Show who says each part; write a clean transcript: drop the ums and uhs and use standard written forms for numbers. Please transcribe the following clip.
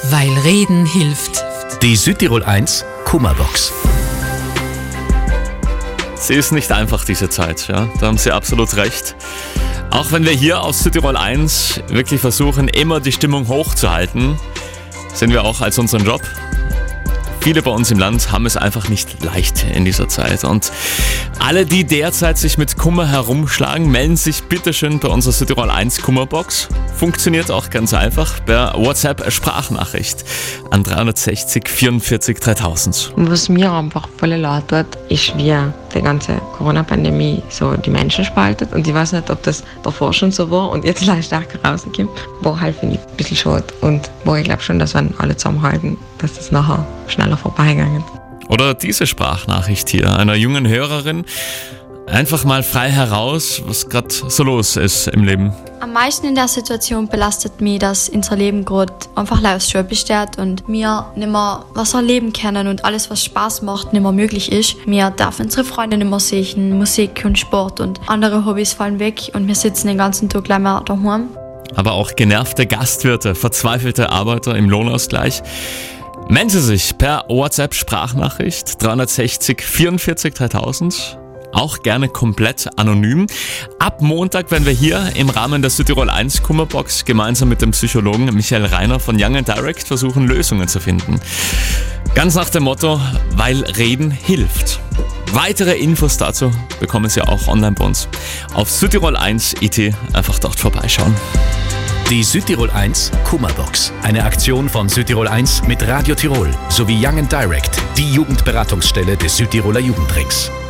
Speaker 1: weil Reden hilft.
Speaker 2: Die Südtirol 1 Kummerbox.
Speaker 3: Sie ist nicht einfach, diese Zeit, ja, da haben Sie absolut recht. Auch wenn wir hier auf Südtirol 1 wirklich versuchen, immer die Stimmung hochzuhalten, sehen wir auch als unseren Job. Viele bei uns im Land haben es einfach nicht leicht in dieser Zeit. Und alle, die derzeit sich mit Kummer herumschlagen, melden sich bitteschön bei unserer Südtirol 1 Kummerbox. Funktioniert auch ganz einfach per WhatsApp-Sprachnachricht an 360 44 3000.
Speaker 4: Was mir einfach voll leid tut, ist, wie die ganze Corona-Pandemie so die Menschen spaltet. Und ich weiß nicht, ob das davor schon so war und jetzt leicht stärker rauskommt. War halt, finde ich, ein bisschen schade. Und wo ich glaube schon, dass wenn alle zusammenhalten, dass das nachher schneller vorbeigegangen.
Speaker 3: Oder diese Sprachnachricht hier einer jungen Hörerin. Einfach mal frei heraus, was gerade so los ist im Leben.
Speaker 5: Am meisten in der Situation belastet mich, dass unser Leben gerade einfach aus Schule besteht und wir nicht mehr was erleben können und alles, was Spaß macht, nicht mehr möglich ist. Wir dürfen unsere Freunde nicht mehr sehen, Musik und Sport und andere Hobbys fallen weg und wir sitzen den ganzen Tag gleich mal daheim.
Speaker 3: Aber auch genervte Gastwirte, verzweifelte Arbeiter im Lohnausgleich. Melden Sie sich per WhatsApp-Sprachnachricht 360 44 3000. Auch gerne komplett anonym. Ab Montag werden wir hier im Rahmen der Südtirol 1 Kummerbox gemeinsam mit dem Psychologen Michael Reiner von Young & Direct versuchen, Lösungen zu finden. Ganz nach dem Motto, weil Reden hilft. Weitere Infos dazu bekommen Sie auch online bei uns auf südtirol1.it. Einfach dort vorbeischauen.
Speaker 2: Die Südtirol 1 Kummerbox. Eine Aktion von Südtirol 1 mit Radio Tirol sowie Young & Direct, die Jugendberatungsstelle des Südtiroler Jugendrings.